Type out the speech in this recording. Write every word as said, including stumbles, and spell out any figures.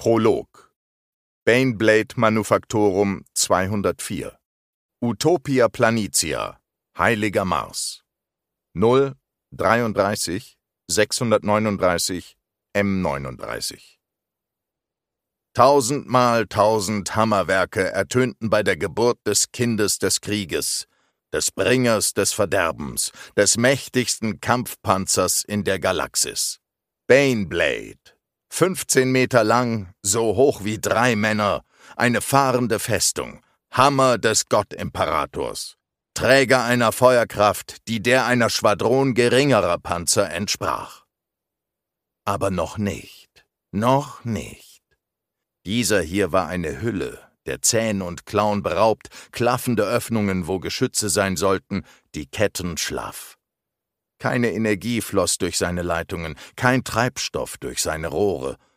Prolog. Baneblade Manufactorum zweihundertvier. Utopia Planitia, Heiliger Mars. null dreiunddreißig sechshundertneununddreißig M neununddreißig. Tausendmal tausend Hammerwerke ertönten bei der Geburt des Kindes des Krieges, des Bringers des Verderbens, des mächtigsten Kampfpanzers in der Galaxis. Baneblade. fünfzehn Meter lang, so hoch wie drei Männer, eine fahrende Festung, Hammer des Gottimperators, Träger einer Feuerkraft, die der einer Schwadron geringerer Panzer entsprach. Aber noch nicht, noch nicht. Dieser hier war eine Hülle, der Zähne und Klauen beraubt, klaffende Öffnungen, wo Geschütze sein sollten, die Ketten schlaff. Keine Energie floss durch seine Leitungen, kein Treibstoff durch seine Rohre.